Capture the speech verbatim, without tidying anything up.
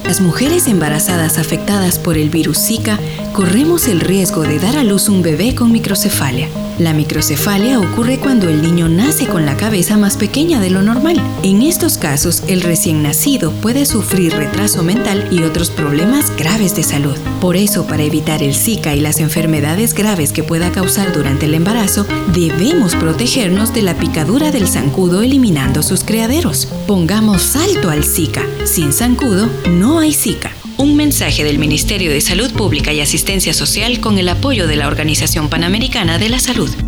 Las mujeres embarazadas afectadas por el virus Zika corremos el riesgo de dar a luz un bebé con microcefalia. La microcefalia ocurre cuando el niño nace con la cabeza más pequeña de lo normal. En estos casos, el recién nacido puede sufrir retraso mental y otros problemas graves de salud. Por eso, para evitar el Zika y las enfermedades graves que pueda causar durante el embarazo, debemos protegernos de la picadura del zancudo eliminando sus criaderos. Pongamos alto al Zika. Sin zancudo, no hay Zika. Un mensaje del Ministerio de Salud Pública y Asistencia Social con el apoyo de la Organización Panamericana de la Salud.